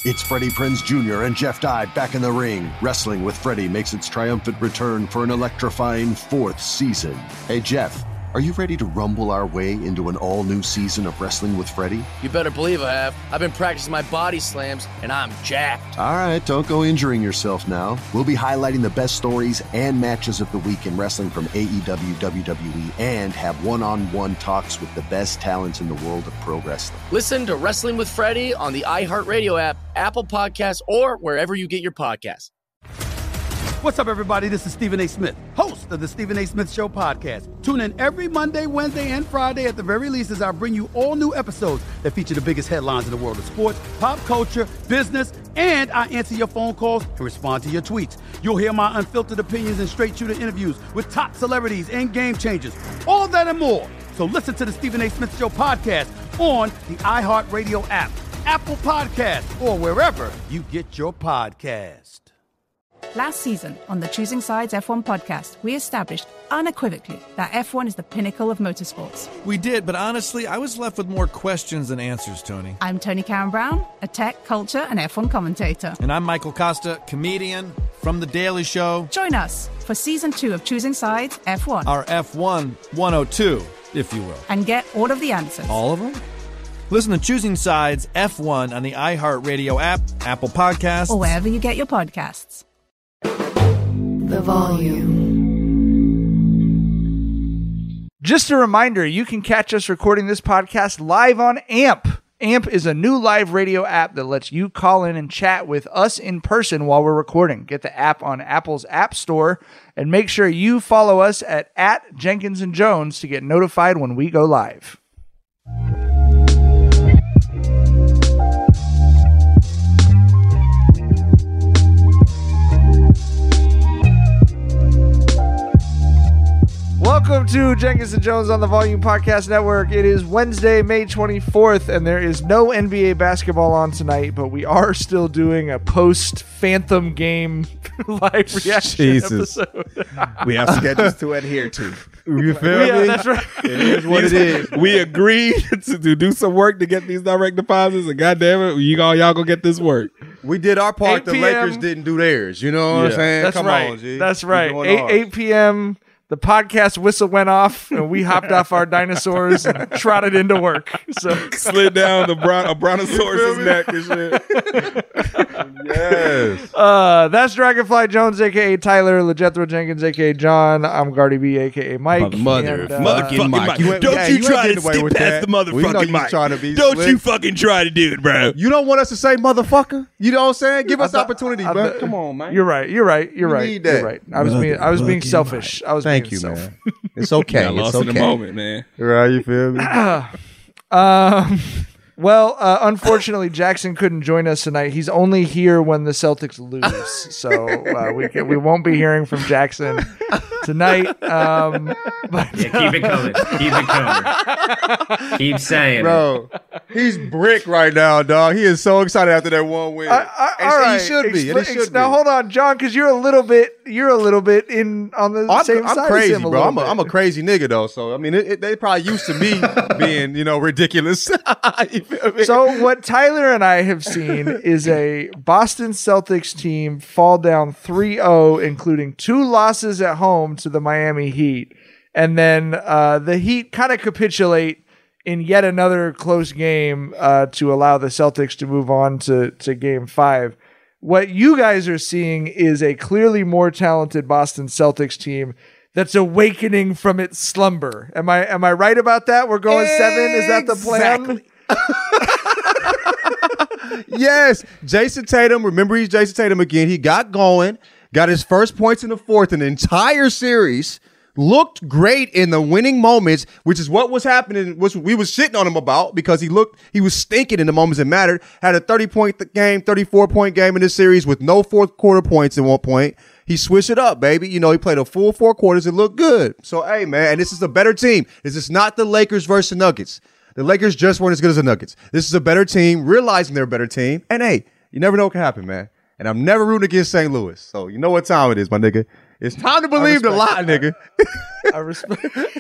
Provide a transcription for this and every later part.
It's Freddie Prinze Jr. and Jeff Dye back in the ring. Wrestling with Freddie makes its triumphant return for an electrifying 4th season. Hey, Jeff, are you ready to rumble our way into an all-new season of Wrestling with Freddie? You better believe I have. I've been practicing my body slams, and I'm jacked. All right, don't go injuring yourself now. We'll be highlighting the best stories and matches of the week in wrestling from AEW, WWE, and have one-on-one talks with the best talents in the world of pro wrestling. Listen to Wrestling with Freddie on the iHeartRadio app, Apple Podcasts, or wherever you get your podcasts. What's up, everybody? This is Stephen A. Smith, host of the Stephen A. Smith Show podcast. Tune in every Monday, Wednesday, and Friday at the very least as I bring you all new episodes that feature the biggest headlines in the world of sports, pop culture, business, and I answer your phone calls and respond to your tweets. You'll hear my unfiltered opinions and straight-shooter interviews with top celebrities and game changers. All that and more. So listen to the Stephen A. Smith Show podcast on the iHeartRadio app, Apple Podcasts, or wherever you get your podcast. Last season on the Choosing Sides F1 podcast, we established unequivocally that F1 is the pinnacle of motorsports. We did, but honestly, I was left with more questions than answers, Tony. I'm Tony Karen Brown, a tech, culture, and F1 commentator. And I'm Michael Costa, comedian from The Daily Show. Join us for Season 2 of Choosing Sides F1. Our F1 102, if you will. And get all of the answers. All of them? Listen to Choosing Sides F1 on the iHeartRadio app, Apple Podcasts, or wherever you get your podcasts. The volume. Just a reminder, you can catch us recording this podcast live on AMP. AMP is a new live radio app that lets you call in and chat with us in person while we're recording. Get the app on Apple's App Store and make sure you follow us at Jenkins and Jones to get notified when we go live. Welcome to Jenkins and Jones on the Volume Podcast Network. It is Wednesday, May 24th, and there is no NBA basketball on tonight, but we are still doing a post-Phantom game live reaction episode. We have schedules to adhere to. You feel me? Yeah, that's right. It is what it is. We agreed to do some work to get these direct deposits, and goddamn it, y'all gonna get this work. We did our part. The Lakers didn't do theirs. You know what I'm saying? That's Come right. on, G. That's right. 8 p.m., the podcast whistle went off, and we hopped off our dinosaurs and trotted into work. So slid down a brontosaurus' neck and shit. Yes. That's Dragonfly Jones, a.k.a. Tyler, LeJethro Jenkins, a.k.a. John. I'm Gardy B, a.k.a. Mike. Motherfucking Mike. Don't you try to stick past the motherfucking Mike. Don't you fucking try to do it, bro. You don't want us to say motherfucker? You know what I'm saying? Give us opportunity, bro. Come on, man. You're right. You're right. I was being selfish. Thank you, man. It's okay. I lost in the moment, man. Right, you feel me? Well, unfortunately, Jackson couldn't join us tonight. He's only here when the Celtics lose, so we won't be hearing from Jackson tonight. But keep it coming. Keep it coming. Keep saying bro, he's brick right now, dog. He is so excited after that one win. All right, he should be. Now hold on, John, because you're a little bit in on the same side. I'm crazy, bro. I'm a a crazy nigga though. So I mean, they probably used to me being ridiculous. So what Tyler and I have seen is a Boston Celtics team fall down 3-0, including 2 losses at home to the Miami Heat. And then the Heat kind of capitulate in yet another close game to allow the Celtics to move on to Game 5. What you guys are seeing is a clearly more talented Boston Celtics team that's awakening from its slumber. Am I right about that? We're going 7? Is that the plan? Yes, Jason Tatum. Remember, he's Jason Tatum again. He got going, got his first points in the fourth in the entire series. Looked great in the winning moments, which is what was happening. Which we was shitting on him about because he was stinking in the moments that mattered. Had a 30-point game, 34-point game in this series with no fourth quarter points at one point. He switched it up, baby. He played a full 4 quarters. It looked good. So, hey, man, and this is a better team. This is not the Lakers versus the Nuggets. The Lakers just weren't as good as the Nuggets. This is a better team, realizing they're a better team. And, hey, you never know what can happen, man. And I'm never rooting against St. Louis. So, you know what time it is, my nigga. It's time to believe the lie, nigga. I respect.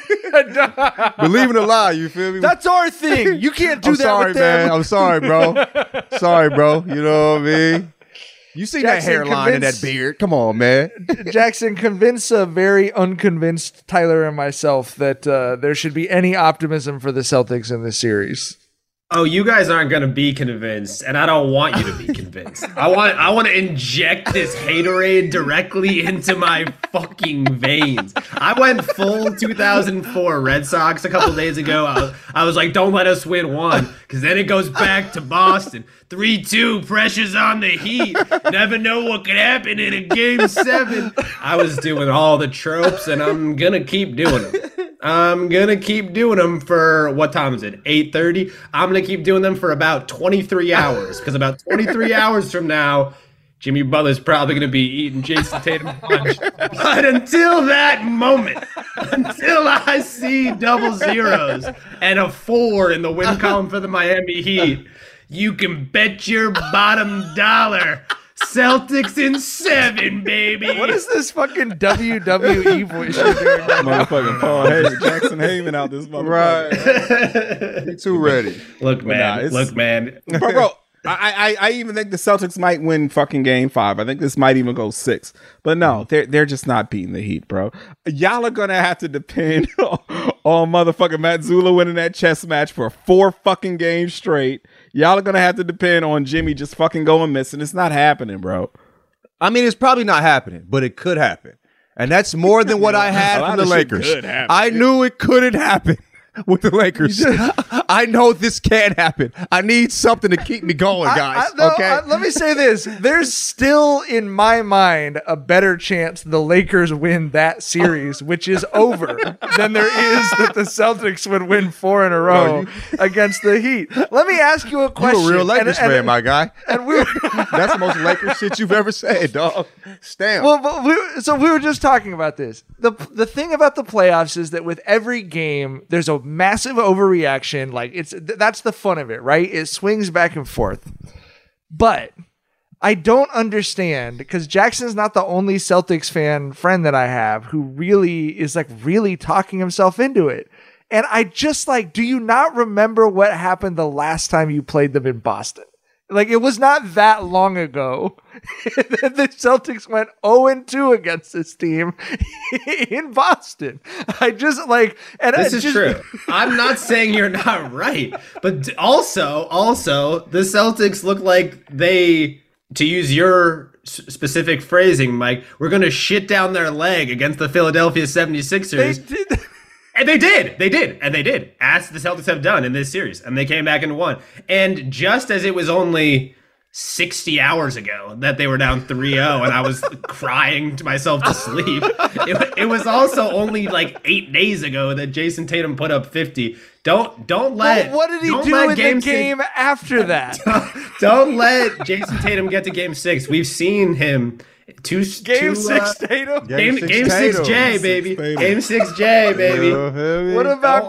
Believe in the lie. You feel me? That's our thing. You can't do I'm that sorry, with them. man. I'm sorry, bro. Sorry, bro. You know what I mean? You see that Jackson, hairline and that beard? Come on, man. Jackson, convince a very unconvinced Tyler and myself that there should be any optimism for the Celtics in this series. Oh, you guys aren't gonna be convinced, and I don't want you to be convinced. I want to inject this haterade directly into my fucking veins. I went full 2004 Red Sox a couple days ago. I was like, don't let us win one, because then it goes back to Boston. 3-2, pressure's on the Heat. Never know what could happen in a Game 7. I was doing all the tropes, and I'm gonna keep doing them. I'm going to keep doing them for, what time is it, 8:30? I'm going to keep doing them for about 23 hours, because about 23 hours from now, Jimmy Butler's probably going to be eating Jason Tatum punch. But until that moment, until I see double zeros and a 4 in the win column for the Miami Heat, you can bet your bottom dollar Celtics in 7, baby. What is this fucking WWE voice you're doing right now? Motherfucking Paul Heyman, Jackson Heyman out this motherfucker. Right. You too ready. Look, man. Bro, I even think the Celtics might win fucking Game 5. I think this might even go 6. But no, they're just not beating the Heat, bro. Y'all are gonna have to depend on motherfucking Matt Zula winning that chess match for 4 fucking games straight. Y'all are gonna have to depend on Jimmy just fucking going missing. It's not happening, bro. I mean, it's probably not happening, but it could happen. And that's more than what I had from the Lakers. I knew it couldn't happen with the Lakers. I know this can't happen. I need something to keep me going, guys. Let me say this. There's still, in my mind, a better chance the Lakers win that series, which is over, than there is that the Celtics would win 4 in a row against the Heat. Let me ask you a question. You're a real Lakers fan, my guy. And we That's the most Lakers shit you've ever said, dog. Stamp. Well, so we were just talking about this. The thing about the playoffs is that with every game, there's a massive overreaction. Like that's the fun of it, right? It swings back and forth. But I don't understand, because Jackson's not the only Celtics friend that I have who really is like really talking himself into it. And I just like, do you not remember what happened the last time you played them in Boston? Like, it was not that long ago that the Celtics went 0-2 against this team in Boston. I just like, and this is true. I'm not saying you're not right, but also the Celtics look like they, to use your specific phrasing, Mike, we're going to shit down their leg against the Philadelphia 76ers. They did. And they did, as the Celtics have done in this series, and they came back and won. And just as it was only 60 hours ago that they were down 3-0 and I was crying to myself to sleep, it was also only like 8 days ago that Jason Tatum put up 50. Don't let. What did he do in the game after that? Don't let Jason Tatum get to Game 6. We've seen him. Game 6 Tatum. Game 6J, baby. Game 6J, baby. What about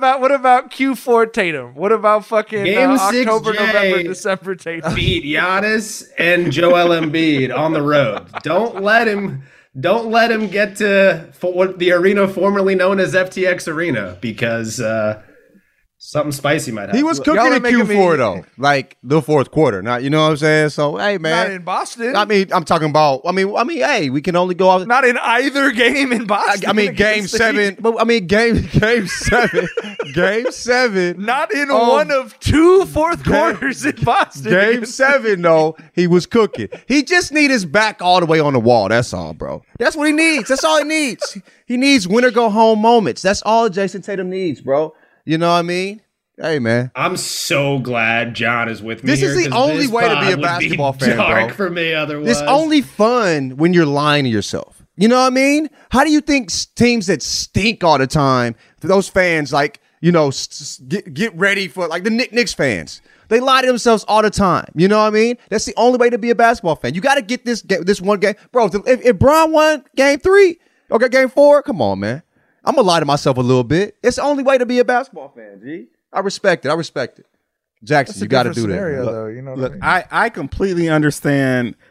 Q4 Tatum? What about fucking October, November, December Tatum? Beat Giannis and Joel Embiid on the road. Don't let him get to the arena formerly known as FTX Arena, because something spicy might happen. He was cooking in Q4 though, like the fourth quarter. Not, you know what I'm saying? So hey, man, not in Boston. I mean, I'm talking about. I mean, hey, we can only go out. Not in either game in Boston. I mean, Game 7. But I mean, Game 7. Game 7. Not in one of 2 fourth quarters in Boston. Game 7, though, he was cooking. He just need his back all the way on the wall. That's all, bro. That's what he needs. That's all he needs. He needs winner go home moments. That's all Jason Tatum needs, bro. You know what I mean? Hey, man. I'm so glad John is with me. This is the only way to be a basketball fan, bro. Dark for me otherwise. It's only fun when you're lying to yourself. You know what I mean? How do you think teams that stink all the time, those fans, like, you know, get ready for, like the Knicks fans, they lie to themselves all the time. You know what I mean? That's the only way to be a basketball fan. You got to get this one game. Bro, if Bron won Game 3, okay, Game 4, come on, man. I'm going to lie to myself a little bit. It's the only way to be a basketball fan, G. I respect it. Jackson, you got to do that. Though, you know look, I completely understand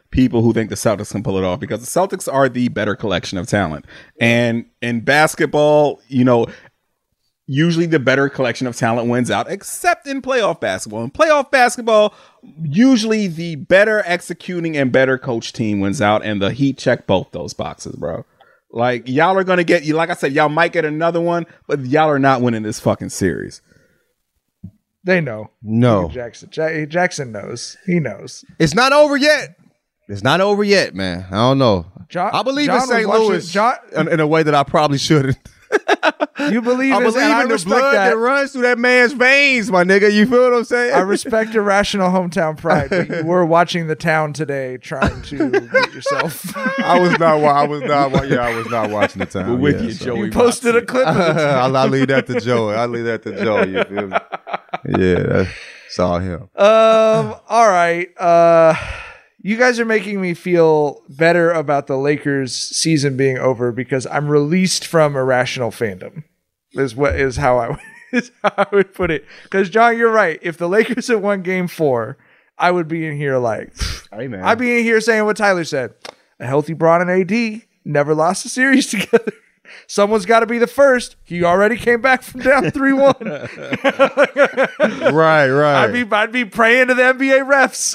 people who think the Celtics can pull it off, because the Celtics are the better collection of talent. And in basketball, usually the better collection of talent wins out, except in playoff basketball. In playoff basketball, usually the better executing and better coach team wins out, and the Heat check both those boxes, bro. Like, y'all are going to get, like I said, y'all might get another one, but y'all are not winning this fucking series. They know. No. Jackson knows. He knows. It's not over yet. It's not over yet, man. I don't know. I believe in St. Louis in a way that I probably shouldn't. You believe in the blood that runs through that man's veins, my nigga. You feel what I'm saying? I respect your rational hometown pride, but you were watching The Town today trying to get yourself. I was not watching The Town. We're with you, Joey. You posted a clip of it. I'll leave that to Joey. You feel me? Yeah, that's all him. All right. You guys are making me feel better about the Lakers season being over because I'm released from irrational fandom. Is how I would put it. Because John, you're right. If the Lakers had won Game 4, I would be in here like, hey man, I'd be in here saying what Tyler said. A healthy Bron and AD never lost a series together. Someone's got to be the first. He already came back from down 3-1. Right. I'd be praying to the NBA refs.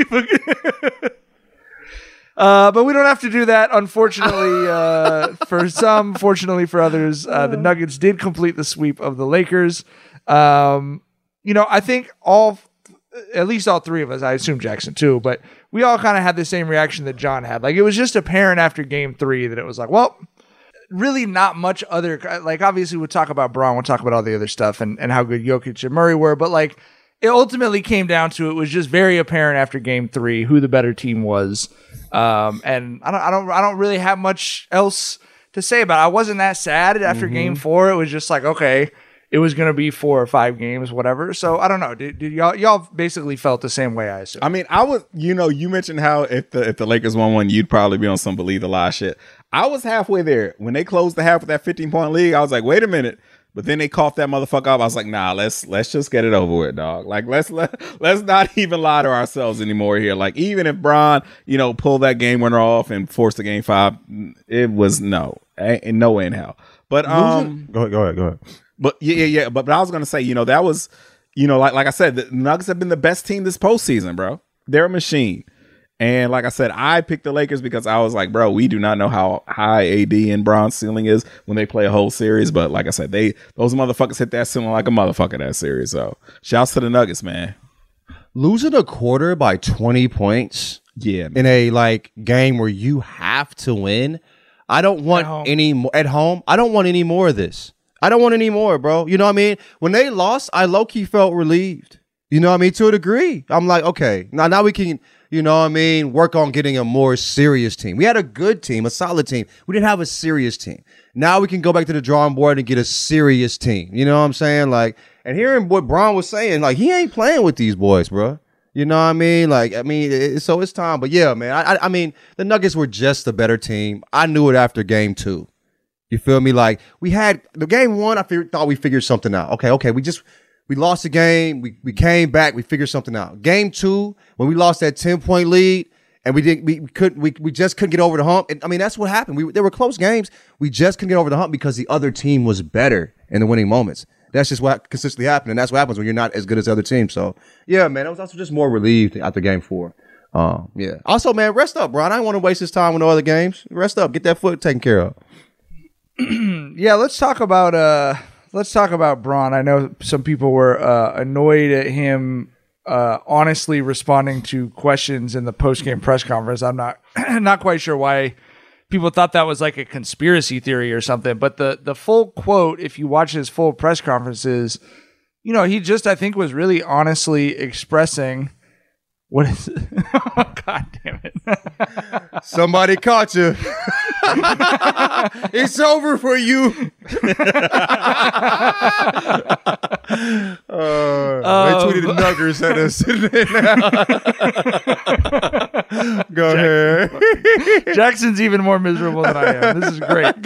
But we don't have to do that, unfortunately, for some. Fortunately for others, the Nuggets did complete the sweep of the Lakers. I think at least all three of us, I assume Jackson too, but we all kind of had the same reaction that John had. Like, it was just apparent after Game 3 that it was like, well, really not much other, like, obviously we'll talk about Bron, we'll talk about all the other stuff and how good Jokic and Murray were, but like, it ultimately came down to, it was just very apparent after Game 3 who the better team was. And I don't really have much else to say about it. I wasn't that sad after Game 4. It was just like, okay, it was going to be 4 or 5 games, whatever. So I don't know. Did y'all basically felt the same way, I assume? I mean, I was, you mentioned how if the Lakers won one, you'd probably be on some believe the lie shit. I was halfway there when they closed the half with that 15-point lead. I was like, wait a minute. But then they coughed that motherfucker up. I was like, nah, let's just get it over with, dog. Like, let's not even lie to ourselves anymore here. Like, even if Bron, pulled that game winner off and forced the Game 5, it was no way in hell. But go ahead. But yeah. But I was gonna say, that was, like I said, the Nuggets have been the best team this postseason, bro. They're a machine. And like I said, I picked the Lakers because I was like, bro, we do not know how high AD and Bron's ceiling is when they play a whole series. But like I said, those motherfuckers hit that ceiling like a motherfucker that series. So shouts to the Nuggets, man. Losing a quarter by 20 points, yeah, in a game where you have to win. I don't want any more at home. I don't want any more of this. I don't want any more, bro. You know what I mean? When they lost, I low-key felt relieved. You know what I mean? To a degree. I'm like, okay, now we can, work on getting a more serious team. We had a good team, a solid team. We didn't have a serious team. Now we can go back to the drawing board and get a serious team. You know what I'm saying? Like, and hearing what Bron was saying, like, he ain't playing with these boys, bro. You know what I mean? So it's time. But yeah, man, I mean, the Nuggets were just a better team. I knew it after Game 2. You feel me? Like, we had the Game 1, thought we figured something out. Okay. We lost the game. We came back. We figured something out. Game 2, when we lost that 10-point lead and we just couldn't get over the hump. And, I mean, that's what happened. There were close games. We just couldn't get over the hump because the other team was better in the winning moments. That's just what consistently happened. And that's what happens when you're not as good as the other team. So yeah, man, I was also just more relieved after Game 4. Yeah. Also, man, rest up, Bron. I don't want to waste his time with no other games. Rest up. Get that foot taken care of. Yeah, let's talk about Bron. I know some people were annoyed at him honestly responding to questions in the post-game press conference. I'm not quite sure why people thought that was like a conspiracy theory or something. But the full quote, if you watch his full press conferences, he just, I think, was really honestly expressing what is it? Oh, God damn it. Somebody caught you. It's over for you. They tweeted Nuggers at us. Go ahead. Jackson's even more miserable than I am. This is great.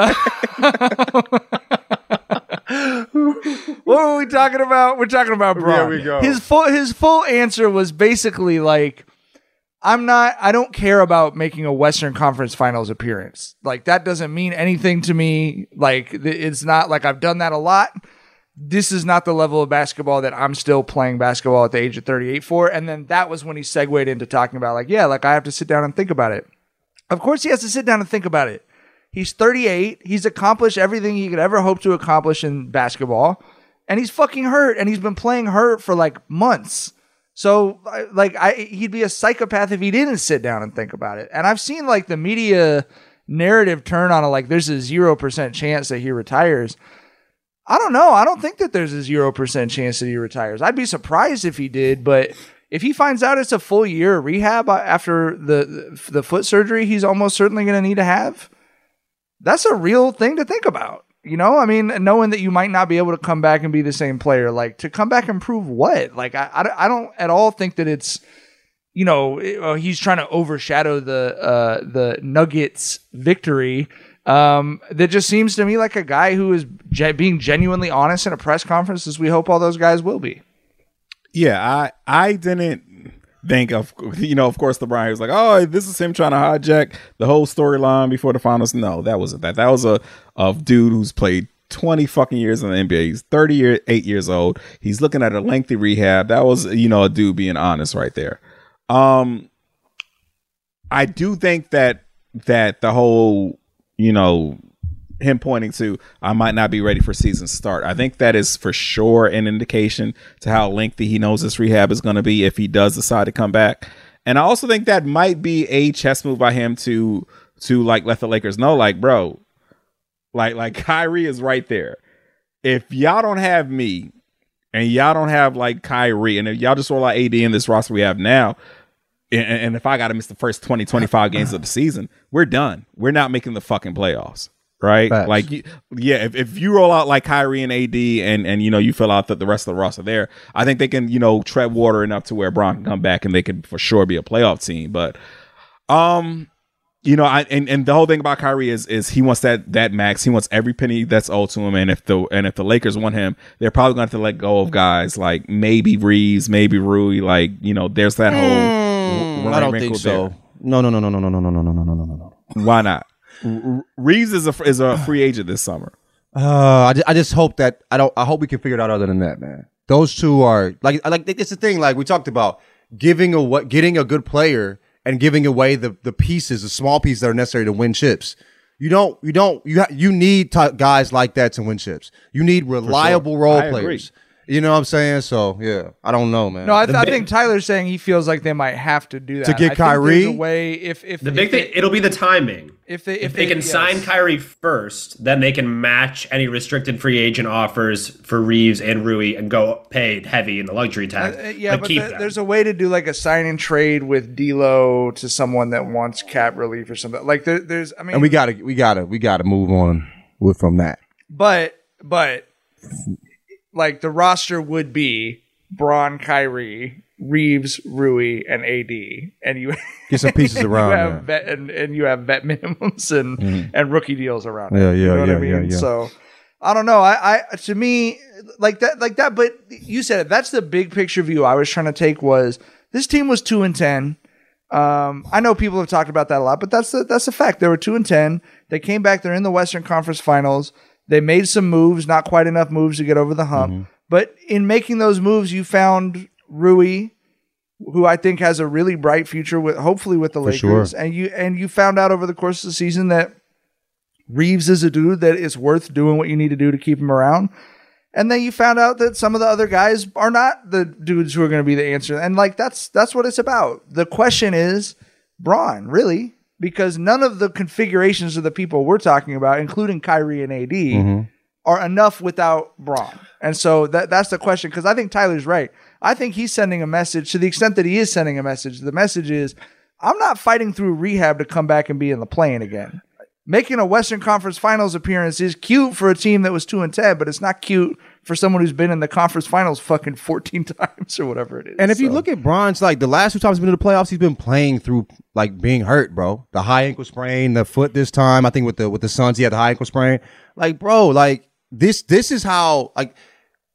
What were we talking about? We're talking about Bron. There we go. His full answer was basically like, I don't care about making a Western Conference Finals appearance. Like, that doesn't mean anything to me. Like, it's not like I've done that a lot. This is not the level of basketball that I'm still playing basketball at the age of 38 for. And then that was when he segued into talking about, like, yeah, like, I have to sit down and think about it. Of course he has to sit down and think about it. He's 38. He's accomplished everything he could ever hope to accomplish in basketball. And he's fucking hurt. And he's been playing hurt for, like, months. So, like, he'd be a psychopath if he didn't sit down and think about it. And I've seen, like, the media narrative turn on it, like, there's a 0% chance that he retires. I don't know. I don't think that there's a 0% chance that he retires. I'd be surprised if he did, but if he finds out it's a full year of rehab after the foot surgery he's almost certainly going to need to have, that's a real thing to think about. You know, I mean, knowing that you might not be able to come back and be the same player, like, to come back and prove what? Like, I don't at all think that it's, you know, he's trying to overshadow the Nuggets victory. That just seems to me like a guy who is being genuinely honest in a press conference, as we hope all those guys will be. Yeah, I didn't think of, you know, of course, LeBron was like, oh, this is him trying to hijack the whole storyline before the finals. No, that wasn't that. That was a dude who's played 20 fucking years in the NBA. He's 38 years old. He's looking at a lengthy rehab. That was, you know, a dude being honest right there. I do think that the whole, you know, him pointing to, I might not be ready for season start, I think that is for sure an indication to how lengthy he knows this rehab is going to be if he does decide to come back. And I also think that might be a chess move by him to like let the Lakers know, like, bro, like Kyrie is right there. If y'all don't have me and y'all don't have like Kyrie, and if y'all just roll out AD in this roster we have now, and if I got to miss the first 20, 25 games of the season, we're done. We're not making the fucking playoffs. Right. Facts. Like, yeah, if you roll out like Kyrie and AD and you know, you fill out the rest of the roster there, I think they can, you know, tread water enough to where Bron can come back and they can for sure be a playoff team. But, you know, and the whole thing about Kyrie is he wants that max. He wants every penny that's owed to him. And if the Lakers want him, they're probably going to have to let go of guys like maybe Reeves, maybe Rui. Like, you know, there's that whole. I don't think so. No. Why not? Reeves is a free agent this summer. I just hope that I hope we can figure it out. Other than that, man, those two are like it's the thing. Like we talked about, getting a good player and giving away the pieces, the small pieces that are necessary to win chips. You need guys like that to win chips. You need reliable role players. Agree. You know what I'm saying? So, yeah, I don't know, man. No, I think Tyler's saying he feels like they might have to do that. To get Kyrie? There's a way if the big thing, it'll be the timing. If they can sign Kyrie first, then they can match any restricted free agent offers for Reeves and Rui and go paid heavy in the luxury tax. But there's a way to do like a sign and trade with D'Lo to someone that wants cap relief or something. Like there's, I mean, and we gotta move on from that. But like the roster would be Bron, Kyrie, Reeves, Rui, and AD, and you get some pieces around. You have vet, and you have vet minimums and rookie deals around. Yeah, you know what I mean? Yeah. So I don't know. I to me like that. But you said it. That's the big picture view I was trying to take. Was this team was 2-10. I know people have talked about that a lot, but that's a fact. They were 2-10. They came back. They're in the Western Conference Finals. They made some moves, not quite enough moves to get over the hump. Mm-hmm. But in making those moves, you found Rui, who I think has a really bright future hopefully with the Lakers. Sure. And you found out over the course of the season that Reeves is a dude that is worth doing what you need to do to keep him around. And then you found out that some of the other guys are not the dudes who are going to be the answer. And like that's what it's about. The question is, Bron, really? Because none of the configurations of the people we're talking about, including Kyrie and AD, are enough without Bron. And so that's the question, because I think Tyler's right. I think he's sending a message to the extent that he is sending a message. The message is, I'm not fighting through rehab to come back and be in the play-in again. Making a Western Conference Finals appearance is cute for a team that was 2-10, but it's not cute for someone who's been in the conference finals fucking 14 times or whatever it is. And if you look at Bron's, like the last 2 times he's been in the playoffs, he's been playing through like being hurt, bro. The high ankle sprain, the foot this time. I think with the Suns, he had the high ankle sprain. Like, bro, like this is how like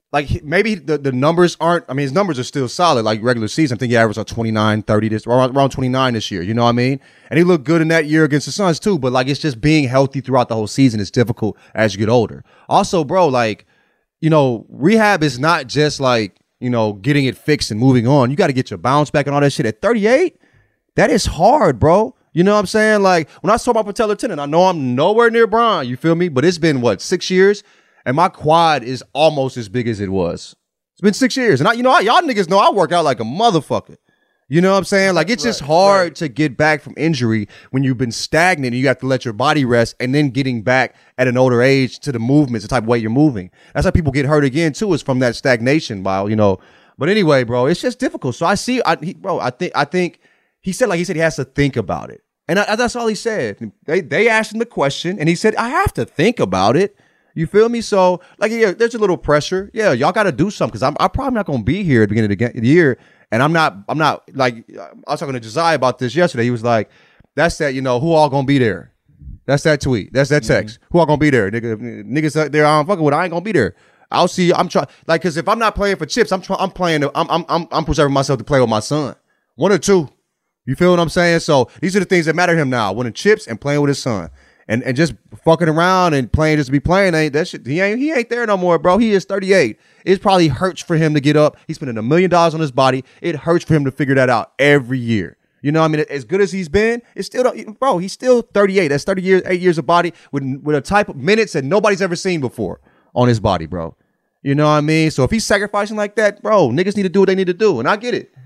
like maybe the numbers aren't. I mean, his numbers are still solid, like regular season. I think he averaged like 29, 30 this, around 29 this year. You know what I mean? And he looked good in that year against the Suns too. But like, it's just being healthy throughout the whole season is difficult as you get older. Also, bro, like, you know, rehab is not just like, you know, getting it fixed and moving on. You got to get your bounce back and all that shit. At 38, that is hard, bro. You know what I'm saying? Like, when I saw my patellar tendon, I know I'm nowhere near Bron. You feel me? But it's been what, 6 years? And my quad is almost as big as it was. It's been 6 years. And y'all niggas know I work out like a motherfucker. You know what I'm saying? Like, it's just hard to get back from injury when you've been stagnant and you have to let your body rest and then getting back at an older age to the movements, the type of way you're moving. That's how people get hurt again, too, is from that stagnation, while, you know. But anyway, bro, it's just difficult. So I think he said he has to think about it. And that's all he said. They asked him the question and he said, I have to think about it. You feel me? So, like, yeah, there's a little pressure. Yeah, y'all got to do something because I'm probably not going to be here at the beginning of the year. And I'm not, like, I was talking to Josiah about this yesterday. He was like, that's that, you know, who all going to be there? That's that tweet. That's that text. Who all going to be there? Niggas out there I'm fucking with, I ain't going to be there. I'll see, I'm trying, like, because if I'm not playing for chips, I'm preserving myself to play with my son. One or two. You feel what I'm saying? So these are the things that matter to him now. Winning chips and playing with his son. And just fucking around and playing just to be playing, ain't that shit. He ain't there no more, bro. He is 38. It probably hurts for him to get up. He's spending $1 million on his body. It hurts for him to figure that out every year. You know what I mean? As good as he's been, it's still, bro, he's still 38. That's 8 years of body with a type of minutes that nobody's ever seen before on his body, bro. You know what I mean? So if he's sacrificing like that, bro, niggas need to do what they need to do. And I get it.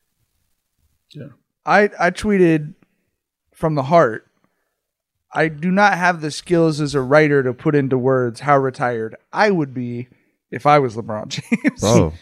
Yeah. I tweeted from the heart. I do not have the skills as a writer to put into words how retired I would be if I was LeBron James. Oh.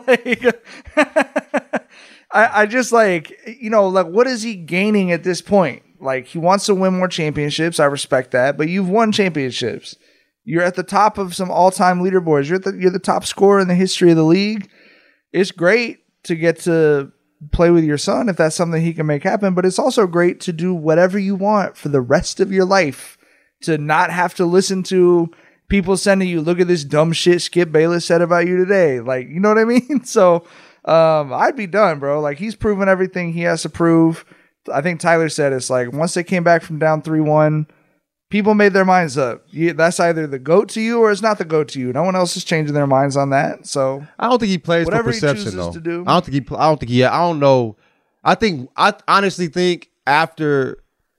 I just like, you know, like, what is he gaining at this point? Like, he wants to win more championships. I respect that, but you've won championships. You're at the top of some all-time leaderboards. You're the top scorer in the history of the league. It's great to get to play with your son if that's something he can make happen, but it's also great to do whatever you want for the rest of your life, to not have to listen to people sending you, look at this dumb shit Skip Bayless said about you today. Like, you know what I mean? So I'd be done, bro. Like, he's proven everything he has to prove. I think Tyler said it's like once they came back from down 3-1, people made their minds up. That's either the GOAT to you or it's not the GOAT to you. No one else is changing their minds on that. So I don't think he plays for perception, though. I don't know. I honestly think after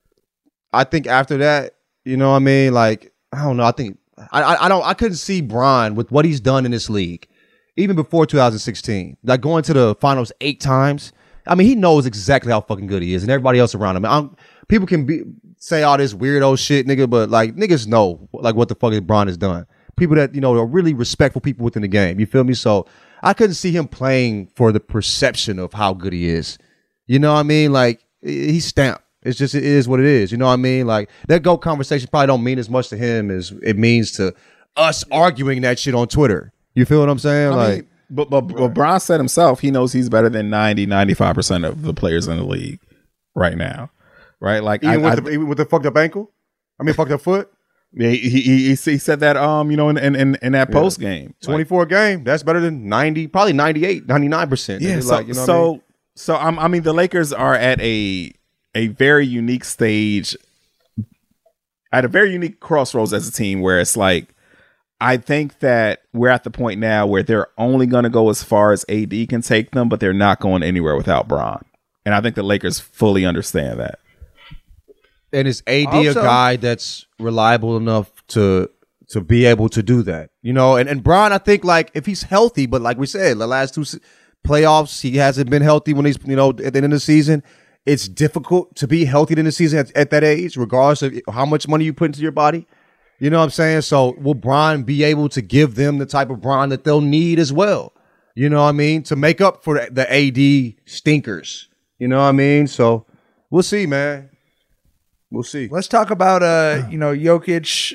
that, you know what I mean? Like, I don't know. I couldn't see Bron with what he's done in this league, even before 2016, like going to the finals 8 times. I mean, he knows exactly how fucking good he is, and everybody else around him. People can say all this weirdo shit, nigga, but like, niggas know like what the fuck Bron has done. People that, you know, are really respectful people within the game. You feel me? So I couldn't see him playing for the perception of how good he is. You know what I mean? Like, he's stamped. It is what it is. You know what I mean? Like, that GOAT conversation probably don't mean as much to him as it means to us arguing that shit on Twitter. You feel what I'm saying? But Bron said himself, he knows he's better than 95% of the players in the league right now. Right? Like, even with the fucked up ankle? I mean, fucked up foot? Yeah, he said that, you know, in that post game. 24 game. That's better than 90, probably 98, 99%. Yeah. So, like, you know I mean, the Lakers are at a very unique stage, at a very unique crossroads as a team, where it's like, I think that we're at the point now where they're only going to go as far as AD can take them, but they're not going anywhere without Bron. And I think the Lakers fully understand that. And is AD a guy that's reliable enough to be able to do that? You know, and Bron, I think, like, if he's healthy, but like we said, the last 2 playoffs, he hasn't been healthy when he's, you know, at the end of the season. It's difficult to be healthy in the season at that age, regardless of how much money you put into your body. You know what I'm saying? So will Bron be able to give them the type of Bron that they'll need as well? You know what I mean? To make up for the AD stinkers. You know what I mean? So we'll see, man. We'll see. Let's talk about you know, Jokic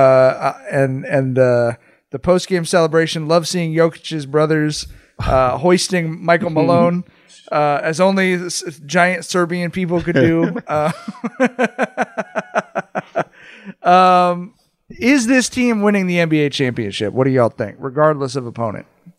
and the post game celebration. Love seeing Jokic's brothers hoisting Michael Malone as only giant Serbian people could do. Is this team winning the NBA championship? What do y'all think, regardless of opponent?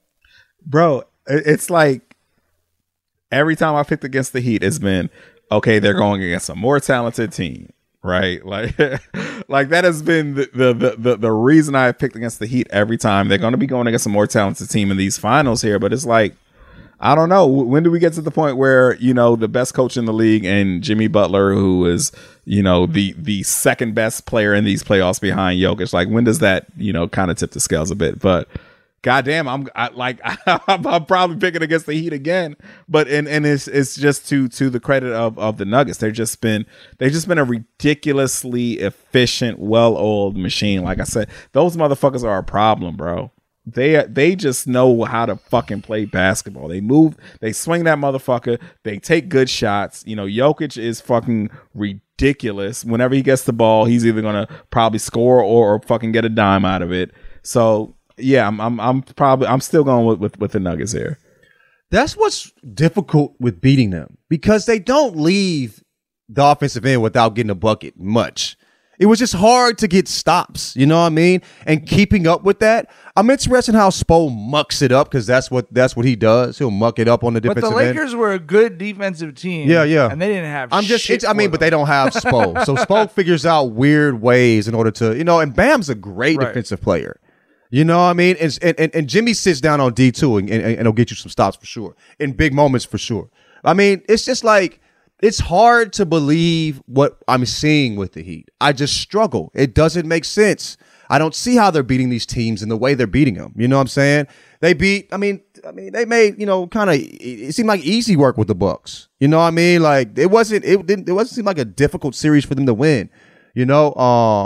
Bro, it's like every time I picked against the Heat, it's been, okay, they're going against a more talented team, right? Like, like that has been the reason I picked against the Heat every time. They're going to be going against a more talented team in these finals here, but it's like, I don't know. When do we get to the point where, you know, the best coach in the league and Jimmy Butler, who is, you know, the second best player in these playoffs behind Jokic, like when does that, you know, kind of tip the scales a bit? But goddamn, I'm probably picking against the Heat again. But and it's just to the credit of the Nuggets. They've just been a ridiculously efficient, well-oiled machine. Like I said, those motherfuckers are a problem, bro. They just know how to fucking play basketball. They move, they swing that motherfucker, they take good shots. You know, Jokic is fucking ridiculous. Whenever he gets the ball, he's either gonna probably score or fucking get a dime out of it. So yeah, I'm still going with the Nuggets here. That's what's difficult with beating them, because they don't leave the offensive end without getting a bucket much. It was just hard to get stops, you know what I mean? And keeping up with that, I'm interested in how Spo mucks it up, because that's what he does. He'll muck it up on the defensive end. But the Lakers were a good defensive team. Yeah. And they didn't have but they don't have Spo. So Spo figures out weird ways in order to, you know, and Bam's a great defensive player. You know what I mean? And Jimmy sits down on D2 and he'll get you some stops for sure. In big moments for sure. I mean, it's just like, it's hard to believe what I'm seeing with the Heat. I just struggle. It doesn't make sense. I don't see how they're beating these teams in the way they're beating them. You know what I'm saying? They made, you know, kind of, it seemed like easy work with the Bucks. You know what I mean? Like it wasn't seem like a difficult series for them to win. You know,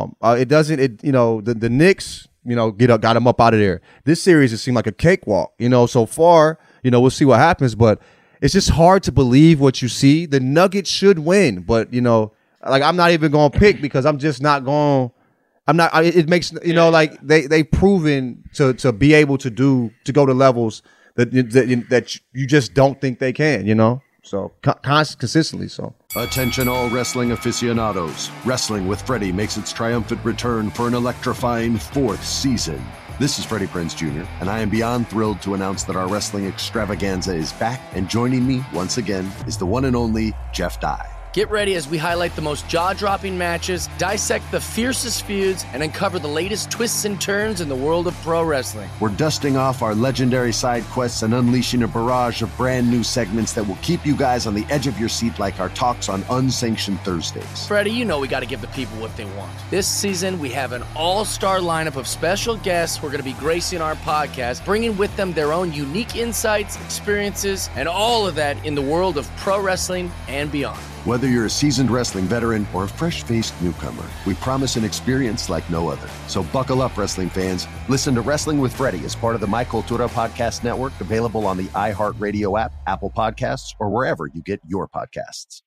the Knicks, you know, got them up out of there. This series, it seemed like a cakewalk, you know, so far. You know, we'll see what happens, but it's just hard to believe what you see. The Nuggets should win, but, you know, like I'm not even going to pick, because I'm just not going. It makes, you know, like they've proven to be able to go to levels that you just don't think they can, you know. So consistently so. Attention all wrestling aficionados. Wrestling with Freddie makes its triumphant return for an electrifying 4th season. This is Freddie Prinze Jr., and I am beyond thrilled to announce that our wrestling extravaganza is back, and joining me once again is the one and only Jeff Dye. Get ready as we highlight the most jaw-dropping matches, dissect the fiercest feuds, and uncover the latest twists and turns in the world of pro wrestling. We're dusting off our legendary side quests and unleashing a barrage of brand new segments that will keep you guys on the edge of your seat, like our talks on Unsanctioned Thursdays. Freddie, you know we got to give the people what they want. This season, we have an all-star lineup of special guests who are going to be gracing our podcast, bringing with them their own unique insights, experiences, and all of that in the world of pro wrestling and beyond. Whether you're a seasoned wrestling veteran or a fresh-faced newcomer, we promise an experience like no other. So buckle up, wrestling fans. Listen to Wrestling with Freddie as part of the My Cultura Podcast Network, available on the iHeartRadio app, Apple Podcasts, or wherever you get your podcasts.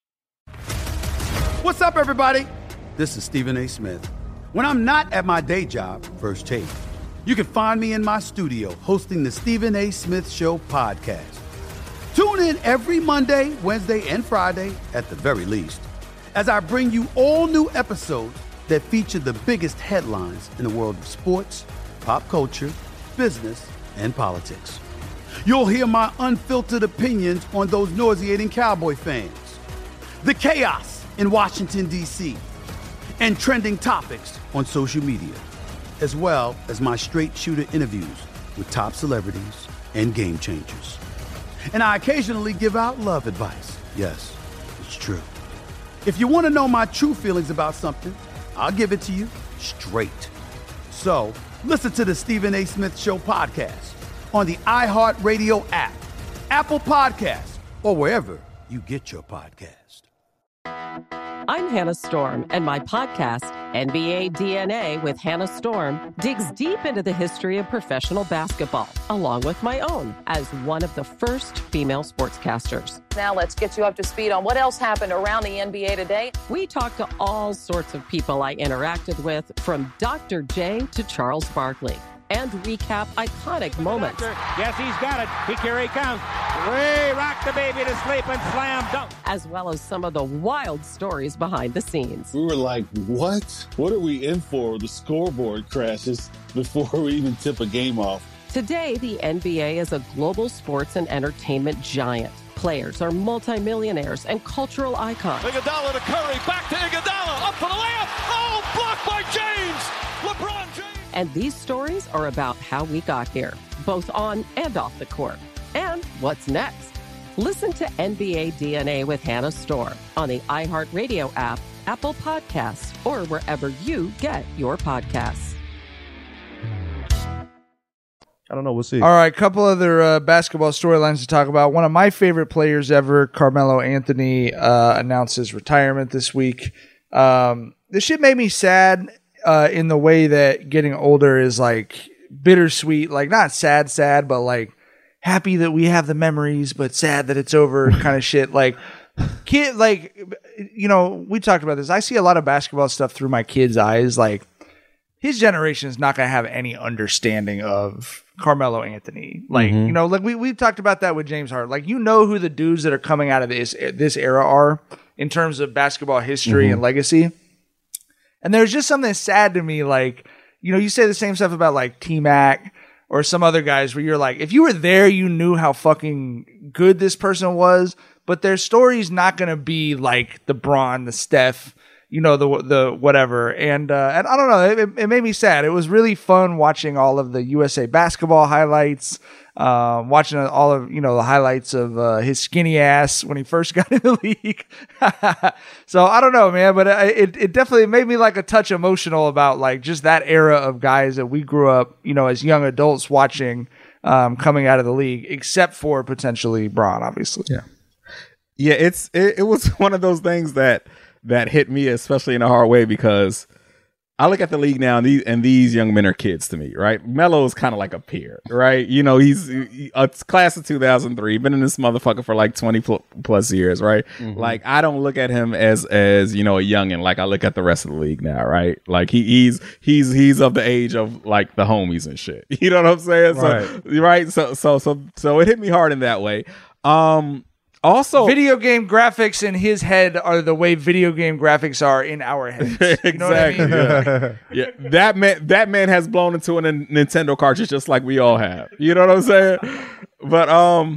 What's up, everybody? This is Stephen A. Smith. When I'm not at my day job, First Take, you can find me in my studio hosting the Stephen A. Smith Show podcast. Tune in every Monday, Wednesday, and Friday, at the very least, as I bring you all new episodes that feature the biggest headlines in the world of sports, pop culture, business, and politics. You'll hear my unfiltered opinions on those nauseating Cowboy fans, the chaos in Washington, D.C., and trending topics on social media, as well as my straight shooter interviews with top celebrities and game changers. And I occasionally give out love advice. Yes, it's true. If you want to know my true feelings about something, I'll give it to you straight. So listen to the Stephen A. Smith Show podcast on the iHeartRadio app, Apple Podcasts, or wherever you get your podcast. I'm Hannah Storm, and my podcast, NBA DNA with Hannah Storm, digs deep into the history of professional basketball, along with my own, as one of the first female sportscasters. Now let's get you up to speed on what else happened around the NBA today. We talked to all sorts of people I interacted with, from Dr. J to Charles Barkley, and recap iconic moments. Yes, he's got it. Here he comes. Way rock the baby to sleep and slam dunk. As well as some of the wild stories behind the scenes. We were like, what? What are we in for? The scoreboard crashes before we even tip a game off. Today, the NBA is a global sports and entertainment giant. Players are multimillionaires and cultural icons. Iguodala to Curry, back to Iguodala, up for the layup. Oh, blocked by James. LeBron James. And these stories are about how we got here, both on and off the court. And what's next? Listen to NBA DNA with Hannah Storm on the iHeartRadio app, Apple Podcasts, or wherever you get your podcasts. I don't know. We'll see. All right, couple other basketball storylines to talk about. One of my favorite players ever, Carmelo Anthony, announced his retirement this week. This shit made me sad in the way that getting older is like bittersweet, like not sad, but like happy that we have the memories, but sad that it's over kind of shit. Like kid, like, you know, we talked about this. I see a lot of basketball stuff through my kid's eyes. Like his generation is not going to have any understanding of Carmelo Anthony. Like, you know, like we talked about that with James Harden. Like, you know who the dudes that are coming out of this era are in terms of basketball history and legacy. And there's just something sad to me. Like, you know, you say the same stuff about like T-Mac or some other guys where you're like, if you were there, you knew how fucking good this person was, but their story's not going to be like the Bron, the Steph, you know, the whatever. And I don't know, it made me sad. It was really fun watching all of the USA basketball highlights, watching all of, you know, the highlights of his skinny ass when he first got in the league. So I don't know, man, but it definitely made me like a touch emotional about like just that era of guys that we grew up, you know, as young adults watching coming out of the league, except for potentially Bron, obviously. Yeah, it was one of those things that hit me especially in a hard way, because I look at the league now and these young men are kids to me, right? Melo is kind of like a peer, right? You know, he's a class of 2003, been in this motherfucker for like 20 plus years, right? Like, I don't look at him as you know, a youngin', like I look at the rest of the league now, right? Like he's of the age of like the homies and shit. You know what I'm saying? So it hit me hard in that way. Also, video game graphics in his head are the way video game graphics are in our heads. You know exactly. what I mean? Yeah. That man has blown into a Nintendo cartridge just like we all have. You know what I'm saying? But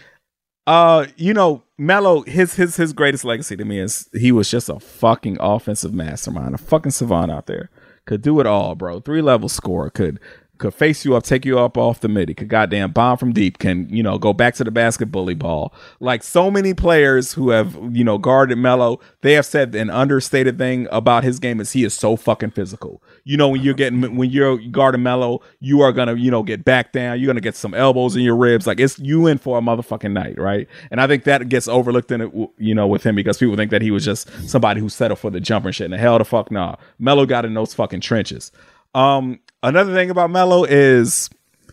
you know, Melo, his greatest legacy to me is he was just a fucking offensive mastermind, a fucking savant out there. Could do it all, bro. 3-level scorer, could face you up, take you up off the midi, could goddamn bomb from deep, can, you know, go back to the basket bully ball. Like so many players who have, you know, guarded Melo, they have said an understated thing about his game is he is so fucking physical. You know, when you're guarding Melo, you are gonna, you know, get back down, you're gonna get some elbows in your ribs. Like, it's you in for a motherfucking night, right? And I think that gets overlooked in it, you know, with him, because people think that he was just somebody who settled for the jumper and shit. And the hell the fuck nah. Melo got in those fucking trenches. Another thing about Melo is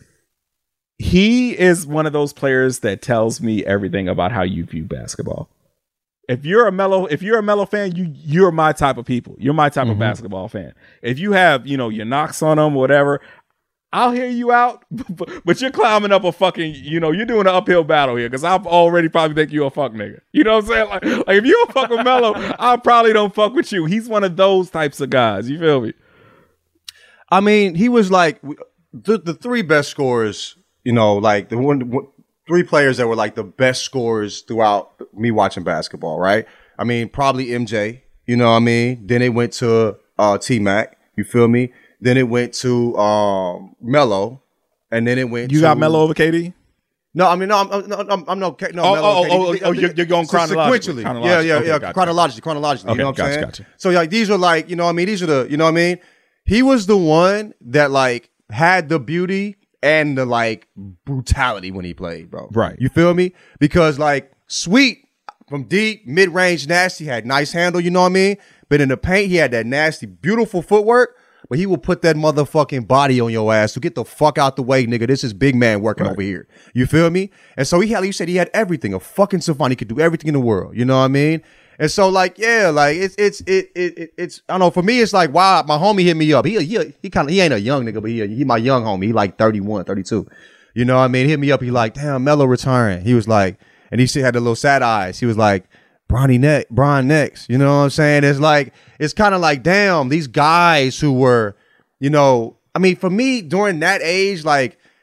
he is one of those players that tells me everything about how you view basketball. If you're a Melo fan, you're my type of people. You're my type of basketball fan. If you have, you know, your knocks on them, whatever, I'll hear you out, but you're climbing up a fucking, you know, you're doing an uphill battle here, because I'll already probably think you a fuck nigga. You know what I'm saying? Like if you don't fuck with Melo, I probably don't fuck with you. He's one of those types of guys. You feel me? I mean, he was like the three best scorers, you know, like three players that were like the best scorers throughout me watching basketball, right? I mean, probably MJ, you know what I mean? Then it went to T-Mac, you feel me? Then it went to Melo, and then it went. You got Melo over KD? No, I mean, no, I'm no. You're going chronologically. Yeah, chronologically. Okay, You know what I'm saying? Gotcha. So like these are like, you know what I mean? These are the, you know what I mean? He was the one that like had the beauty and the like brutality when he played, bro. Right. You feel me? Because like Sweet from deep, mid-range, nasty, had nice handle, you know what I mean? But in the paint, he had that nasty, beautiful footwork. But he will put that motherfucking body on your ass. So get the fuck out the way, nigga. This is big man working over here. You feel me? And so you said he had everything. A fucking savant. He could do everything in the world. You know what I mean? And so like, yeah, like it's I don't know. For me, it's like, wow, my homie hit me up. He ain't a young nigga, but he my young homie. He like 31, 32. You know what I mean? He hit me up. He like, damn, Melo retiring. He was like, and he had the little sad eyes. He was like, Bron next. You know what I'm saying? It's like, it's kind of like, damn, these guys who were, you know, I mean, for me during that age, like,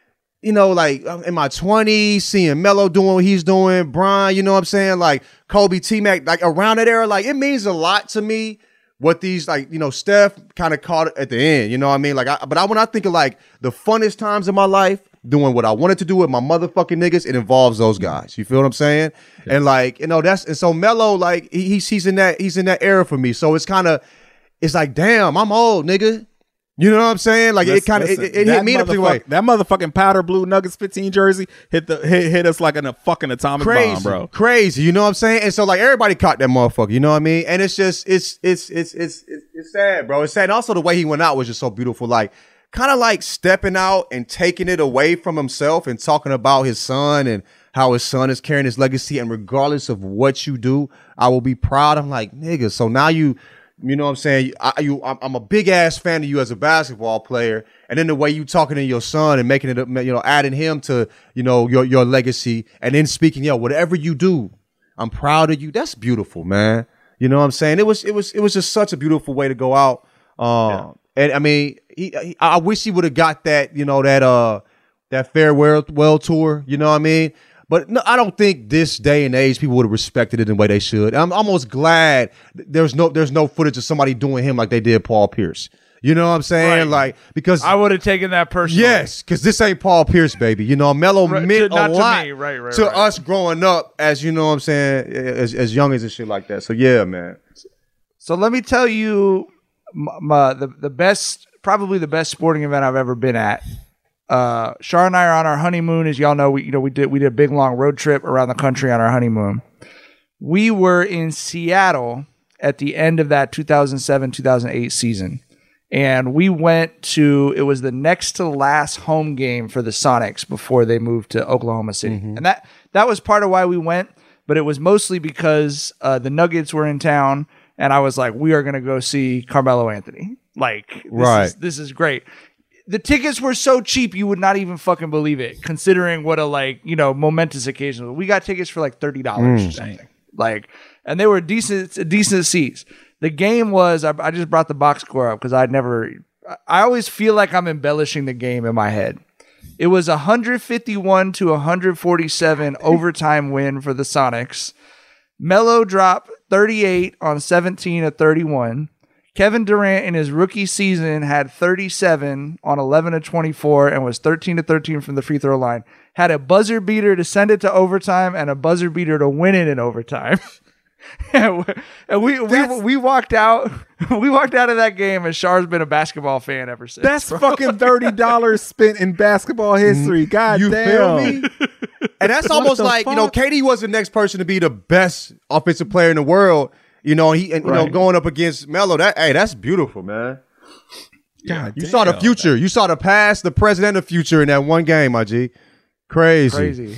you know, like in my 20s, seeing Melo doing what he's doing, Bron, you know what I'm saying? Like Kobe, T-Mac, like around that era, like it means a lot to me what these, like, you know, Steph kind of caught it at the end, you know what I mean? Like, when I think of like the funnest times in my life, doing what I wanted to do with my motherfucking niggas, it involves those guys. You feel what I'm saying? Yeah. And like, you know, and so Melo, like he's in that era for me. So it's like, damn, I'm old, nigga. You know what I'm saying? Like it hit me in a way. That motherfucking powder blue Nuggets 15 jersey hit us like in a fucking atomic bomb, bro. Crazy, you know what I'm saying? And so like everybody caught that motherfucker, you know what I mean? And it's just it's sad, bro. It's sad. And also the way he went out was just so beautiful. Like kind of like stepping out and taking it away from himself and talking about his son and how his son is carrying his legacy. And regardless of what you do, I will be proud. I'm like, nigga, so now you know what I'm saying? I'm a big ass fan of you as a basketball player. And then the way you talking to your son and making it, you know, adding him to, you know, your legacy. And then speaking, whatever you do, I'm proud of you. That's beautiful, man. You know what I'm saying? It was just such a beautiful way to go out. And I mean, I wish he would have got that, you know, that farewell tour, you know what I mean? But no, I don't think this day and age people would have respected it the way they should. I'm almost glad there's no footage of somebody doing him like they did Paul Pierce. You know what I'm saying? Right. Like, because I would have taken that personally. Yes, because this ain't Paul Pierce, baby. You know, Melo meant a lot to me. Right, to us growing up as, you know what I'm saying, as young as and shit like that. So yeah, man. So let me tell you the best, probably the best sporting event I've ever been at. Shar and I are on our honeymoon. As y'all know, we did a big long road trip around the country on our honeymoon. We were in Seattle at the end of that 2007-2008 season. And we went to, it was the next to last home game for the Sonics before they moved to Oklahoma City. Mm-hmm. And that was part of why we went, but it was mostly because the Nuggets were in town and I was like, we are going to go see Carmelo Anthony. Like, this is great. The tickets were so cheap, you would not even fucking believe it, considering what a, like, you know, momentous occasion. We got tickets for like $30 or something. Like, and they were decent seats. The game was, I just brought the box score up because I always feel like I'm embellishing the game in my head. It was 151-147 overtime win for the Sonics. Melo dropped 38 on 17 of 31. Kevin Durant in his rookie season had 37 on 11 of 24 and was 13 of 13 from the free throw line. Had a buzzer beater to send it to overtime and a buzzer beater to win it in overtime. and we walked out. We walked out of that game, and Shar's been a basketball fan ever since. That's fucking $30 spent in basketball history. God you damn. Feel me? And that's almost like, you know, KD was the next person to be the best offensive player in the world. You know, you know, going up against Melo, that's beautiful, man. God, you saw the future. You saw the past, the present, and the future in that one game, my G. Crazy.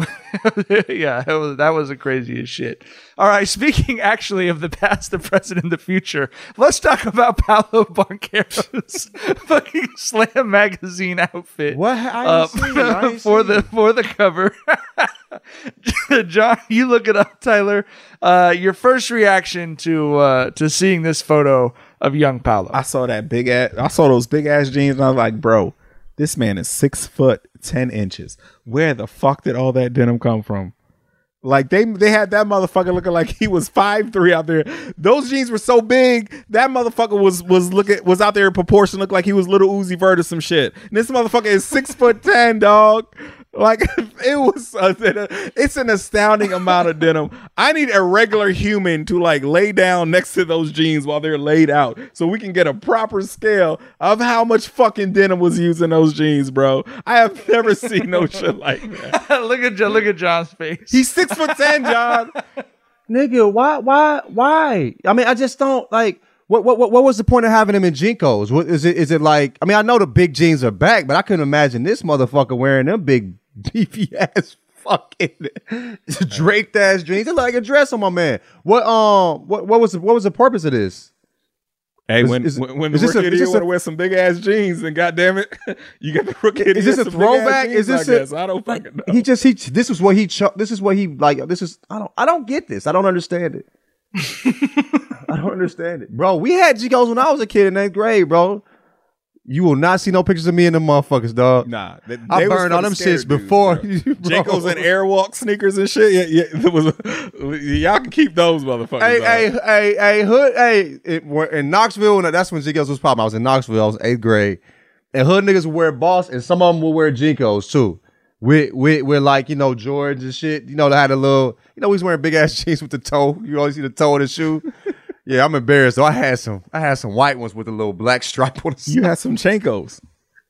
That was the craziest shit. All right, speaking actually of the past, the present, and the future, let's talk about Paolo Banchero's fucking Slam magazine outfit. What for the cover? John, you look it up, Tyler. Your first reaction to seeing this photo of young Paolo? I saw those big ass jeans, and I was like, bro, this man is 6'10". Where the fuck did all that denim come from? Like they had that motherfucker looking like he was 5'3" out there. Those jeans were so big that motherfucker was out there in proportion, looked like he was Little Uzi Vert or some shit. And this motherfucker is 6'10", dog. Like it's an astounding amount of denim. I need a regular human to like lay down next to those jeans while they're laid out so we can get a proper scale of how much fucking denim was used in those jeans, bro. I have never seen no shit like that. Look at John's face. He's 6'10", John. Nigga, why? I mean, I just don't like. What was the point of having him in JNCOs? What is it like? I mean, I know the big jeans are back, but I couldn't imagine this motherfucker wearing them big beefy ass fucking draped ass jeans. It's like a dress on my man. What was the purpose of this? Hey, when the rookie of the year want to wear some big ass jeans, and goddamn it, you got the rookie of the year. Is this a throwback? Is this I don't fucking know. This is what he I don't get this. I don't understand it. I don't understand it, bro. We had JNCOs when I was a kid in 8th grade, bro. You will not see no pictures of me and them motherfuckers, dog. Nah, I burned all them shits before. Jinkos and Airwalk sneakers and shit. Yeah, y'all can keep those motherfuckers. Hey, Hood. In Knoxville, that's when Jinkos was popping. I was in Knoxville. I was 8th grade, and Hood niggas would wear Boss, and some of them would wear Jinkos too. We're like, George and shit. They had a little, he's wearing big ass jeans with the toe. You always see the toe of the shoe. Yeah, I'm embarrassed. So I had some white ones with a little black stripe on the side. You had some Chenkos.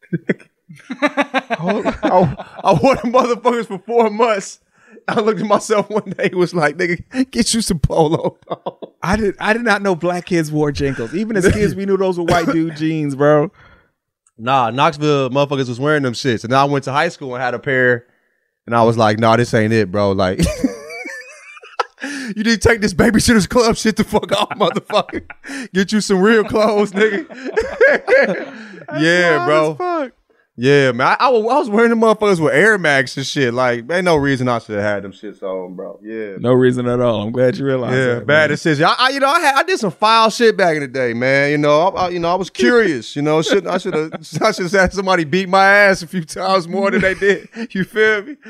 I wore them motherfuckers for 4 months. I looked at myself one day. It was like, nigga, get you some polo. I did not know black kids wore Chenkos. Even as kids, we knew those were white dude jeans, bro. Nah, Knoxville motherfuckers was wearing them shits. And then I went to high school and had a pair. And I was like, nah, this ain't it, bro. Like, you need to take this Babysitter's Club shit the fuck off, motherfucker. Get you some real clothes, nigga. Yeah, bro. Yeah, man. I was wearing them motherfuckers with Air Max and shit. Like, ain't no reason I should have had them shits on, bro. Yeah. No reason at all. I'm glad you realized that. Bad decision. I did some foul shit back in the day, man. I was curious. I should have had somebody beat my ass a few times more than they did. You feel me?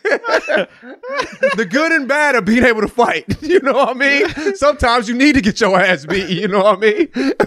The good and bad of being able to fight. You know what I mean? Sometimes you need to get your ass beat. You know what I mean?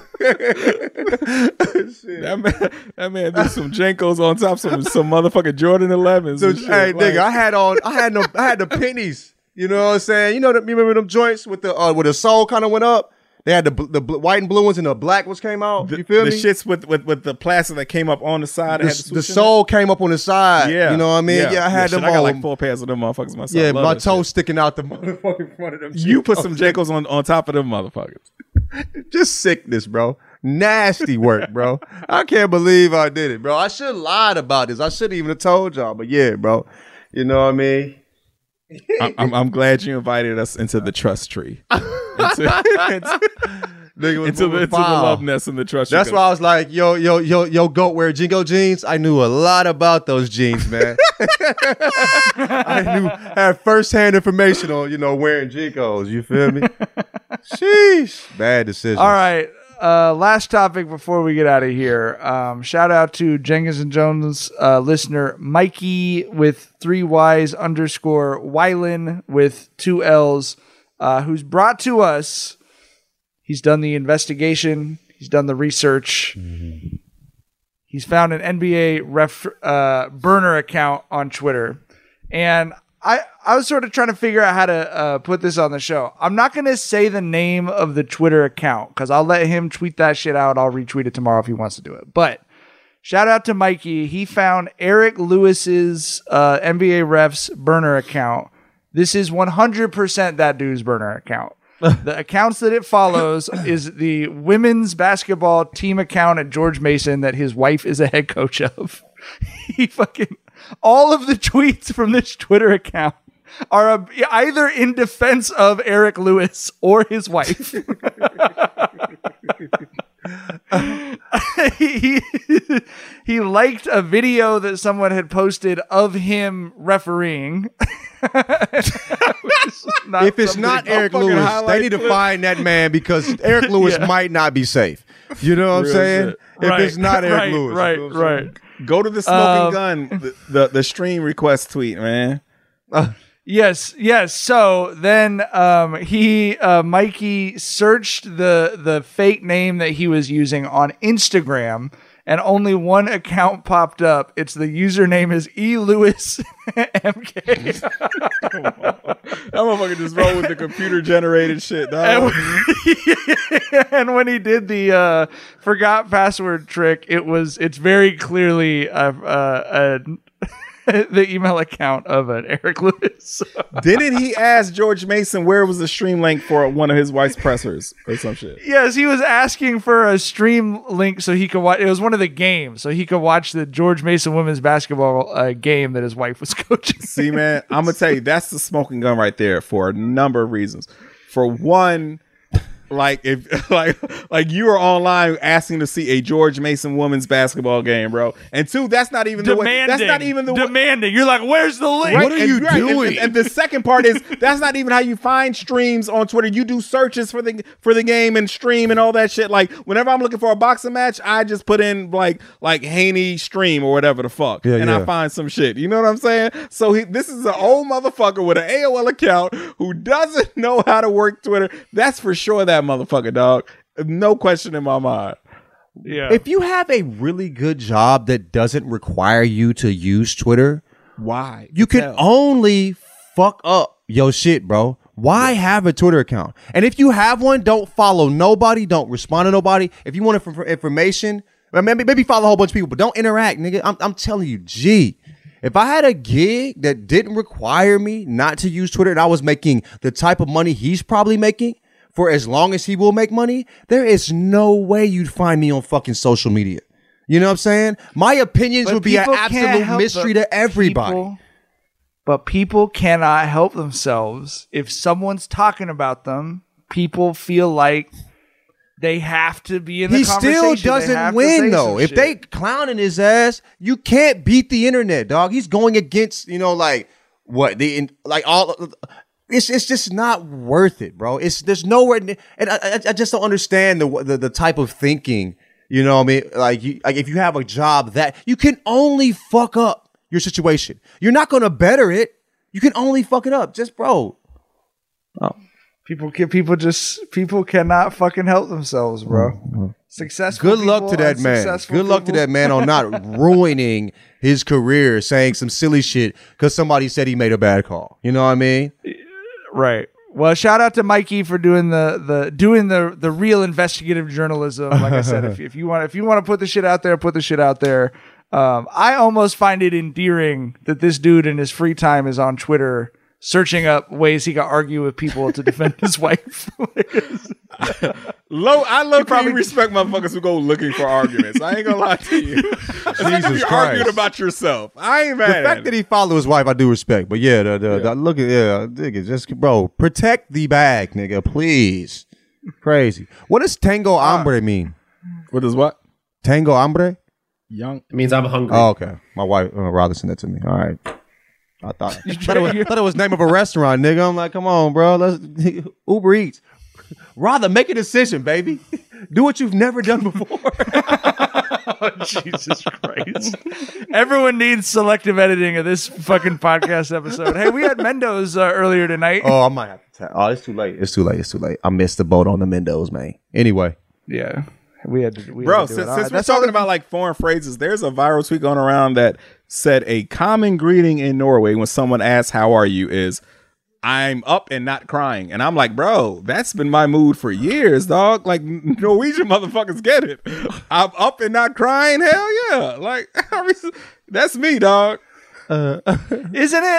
That man did some Jenkos on top some motherfucking Jordan 11s. So, hey, nigga, I had the pennies. You know what I'm saying? You remember them joints with the where the sole kind of went up? They had the white and blue ones and the black ones came out. You feel me? The shits with the plastic that came up on the side. The sole came up on the side. Yeah. You know what I mean? Yeah, I had them all. I got like 4 pairs of them motherfuckers myself. Yeah, my toe sticking out the motherfucking front of them. You put some Jenkos on top of them motherfuckers. Just sickness, bro. Nasty work, bro. I can't believe I did it, bro. I should have lied about this. I shouldn't even have told y'all. But yeah, bro. You know what I mean? I'm glad you invited us into the trust tree. Into the love nest in the trust tree. That's why I was like, yo, goat wear Jingo jeans. I knew a lot about those jeans, man. I had firsthand information on, wearing Jinkos. You feel me? Sheesh. Bad decision. All right. Last topic before we get out of here. Shout out to Jenkins and Jones listener Mikey with 3 Ys _ Wylan with 2 L's, who's brought to us. He's done the investigation. He's done the research. Mm-hmm. He's found an NBA burner account on Twitter, and I was sort of trying to figure out how to put this on the show. I'm not going to say the name of the Twitter account because I'll let him tweet that shit out. I'll retweet it tomorrow if he wants to do it. But shout out to Mikey. He found Eric Lewis's NBA Refs burner account. This is 100% that dude's burner account. The accounts that it follows is the women's basketball team account at George Mason that his wife is a head coach of. All of the tweets from this Twitter account are either in defense of Eric Lewis or his wife. He liked a video that someone had posted of him refereeing. If it's not Eric Lewis, they need to find that man because Eric Lewis might not be safe. You know what I'm saying? If it's not Eric Lewis. Right. Go to the Smoking Gun, the stream request tweet, man. Yes. So then Mikey searched the fake name that he was using on Instagram, and only one account popped up. It's the username is eLewisMK. That motherfucker just rolled with the computer generated shit, dog. And when he did the forgot password trick, it's very clearly the email account of an Eric Lewis. Didn't he ask George Mason where was the stream link for one of his wife's pressers or some shit? Yes, he was asking for a stream link so he could watch. It was one of the games, so he could watch the George Mason women's basketball game that his wife was coaching. See, man, I'm gonna tell you that's the Smoking Gun right there for a number of reasons. For one, Like if like you are online asking to see a George Mason women's basketball game, bro. And two, that's not even the way. That's not even the demanding. You're like, where's the link? Right? What are you doing? And the second part is that's not even how you find streams on Twitter. You do searches for the game and stream and all that shit. Like whenever I'm looking for a boxing match, I just put in like Haney stream or whatever the fuck, and I find some shit. You know what I'm saying? So this is an old motherfucker with an AOL account who doesn't know how to work Twitter. That's for sure that motherfucker, dog. No question in my mind. Yeah. If you have a really good job that doesn't require you to use Twitter, why? You can only fuck up your shit, bro. Why have a Twitter account? And if you have one, don't follow nobody. Don't respond to nobody. If you want information, maybe follow a whole bunch of people, but don't interact, nigga. I'm telling you, G. If I had a gig that didn't require me not to use Twitter and I was making the type of money he's probably making for as long as he will make money, there is no way you'd find me on fucking social media. You know what I'm saying? My opinions would be an absolute mystery to everybody. But people cannot help themselves. If someone's talking about them, people feel like they have to be in the conversation. He still doesn't win, though. If they clowning his ass, you can't beat the internet, dog. He's going against, it's just not worth it, bro. There's nowhere, and I just don't understand the type of thinking. You know what I mean? Like if you have a job that you can only fuck up your situation, you're not gonna better it. You can only fuck it up, just bro. Oh. People cannot fucking help themselves, bro. Successful. Good luck to that man. Good luck to that man on not ruining his career, saying some silly shit because somebody said he made a bad call. You know what I mean? Right. Well, shout out to Mikey for doing the real investigative journalism. Like I said, if you want to put the shit out there, put the shit out there. I almost find it endearing that this dude in his free time is on Twitter searching up ways he can argue with people to defend his wife. I probably respect motherfuckers who go looking for arguments. I ain't gonna lie to you. Jesus You're arguing about yourself. I ain't mad. The fact that he followed his wife, I do respect. But yeah, look at nigga, just bro, protect the bag, nigga, please. Crazy. What does tango hombre mean? What does what? Tango hombre? Young. It means I'm hungry. Oh, okay. My wife rather sent it to me. All right. I thought it was name of a restaurant, nigga. I'm like, come on, bro. Let's Uber Eats. Rather make a decision, baby. Do what you've never done before. Oh, Jesus Christ. Everyone needs selective editing of this fucking podcast episode. Hey, we had Mendo's earlier tonight. Oh, I might have to it's too late. It's too late. I missed the boat on the Mendo's, man. Anyway. Yeah. We had to Bro, since we're talking about like foreign phrases, there's a viral tweet going around that said a common greeting in Norway when someone asks how are you is I'm up and not crying. And I'm like, bro, that's been my mood for years, dog. Like Norwegian motherfuckers get it. I'm up and not crying. Hell yeah. Like that's me, dog. Isn't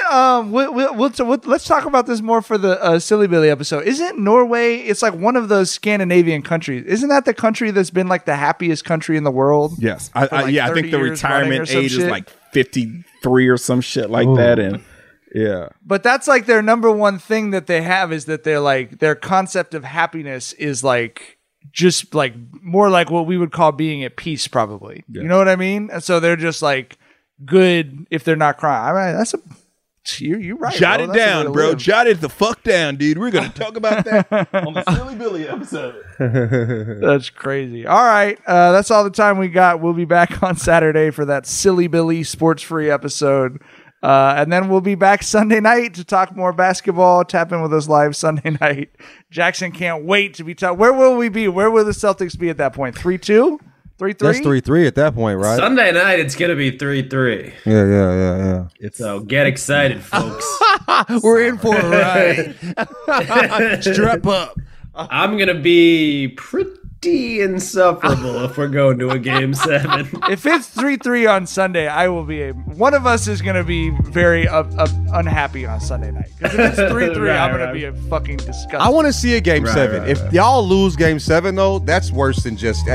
it? Let's talk about this more for the Silly Billy episode. Isn't Norway? It's like one of those Scandinavian countries. Isn't that the country that's been like the happiest country in the world? Yes, I think the retirement age is like 53 or some shit like that, and yeah. But that's like their number one thing that they have is that they're like their concept of happiness is like just like more like what we would call being at peace, probably. Yeah. You know what I mean? And so they're just like good if they're not crying. I mean, you're right. Jot it down, bro. Jot it the fuck down, dude. We're gonna talk about that on the Silly Billy episode. That's crazy. All right, that's all the time we got. We'll be back on Saturday for that Silly Billy sports free episode, and then we'll be back Sunday night to talk more basketball. Tap in with us live Sunday night. Jackson can't wait to be where will we be? Where will the Celtics be at that point? 3-2. 3-3? That's 3-3 at that point, right? Sunday night, it's going to be 3-3. Yeah. So get excited, folks. We're in for a ride. Strap up. I'm going to be pretty insufferable if we're going to a game 7. If it's 3-3 on Sunday, I will be one of us is going to be very unhappy on Sunday night. Because if it's 3-3, I'm going to be a fucking disgusting. I want to see a game 7. If y'all lose game 7, though, that's worse than just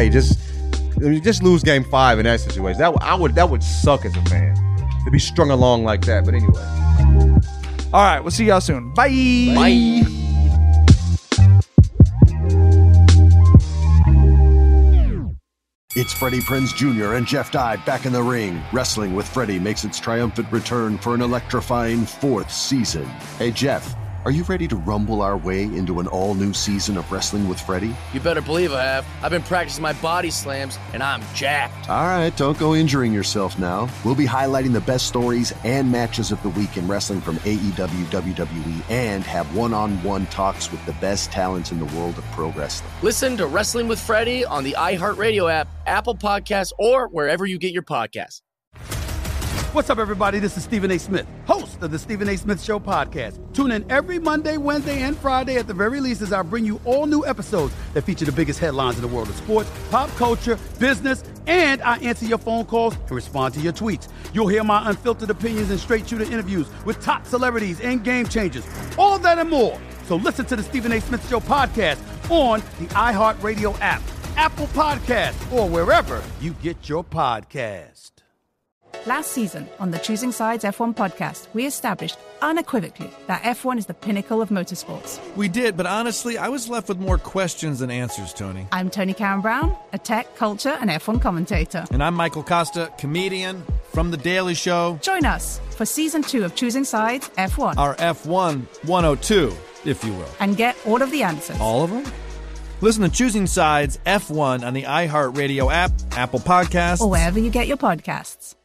lose game 5 in that situation. That would suck as a fan to be strung along like that. But anyway. All right, we'll see y'all soon. Bye. Bye. It's Freddie Prinze Jr. and Jeff Dye back in the ring. Wrestling with Freddie makes its triumphant return for an electrifying 4th season. Hey, Jeff, are you ready to rumble our way into an all-new season of Wrestling with Freddie? You better believe I have. I've been practicing my body slams, and I'm jacked. All right, don't go injuring yourself now. We'll be highlighting the best stories and matches of the week in wrestling from AEW, WWE, and have one-on-one talks with the best talents in the world of pro wrestling. Listen to Wrestling with Freddie on the iHeartRadio app, Apple Podcasts, or wherever you get your podcasts. What's up, everybody? This is Stephen A. Smith, host of the Stephen A. Smith Show podcast. Tune in every Monday, Wednesday, and Friday at the very least as I bring you all new episodes that feature the biggest headlines in the world of sports, pop culture, business, and I answer your phone calls and respond to your tweets. You'll hear my unfiltered opinions and straight-shooter interviews with top celebrities and game changers. All of that and more. So listen to the Stephen A. Smith Show podcast on the iHeartRadio app, Apple Podcasts, or wherever you get your podcast. Last season on the Choosing Sides F1 podcast, we established unequivocally that F1 is the pinnacle of motorsports. We did, but honestly, I was left with more questions than answers, Tony. I'm Tony Karen Brown, a tech, culture, and F1 commentator. And I'm Michael Costa, comedian from The Daily Show. Join us for Season 2 of Choosing Sides F1. Our F1 102, if you will. And get all of the answers. All of them? Listen to Choosing Sides F1 on the iHeartRadio app, Apple Podcasts, or wherever you get your podcasts.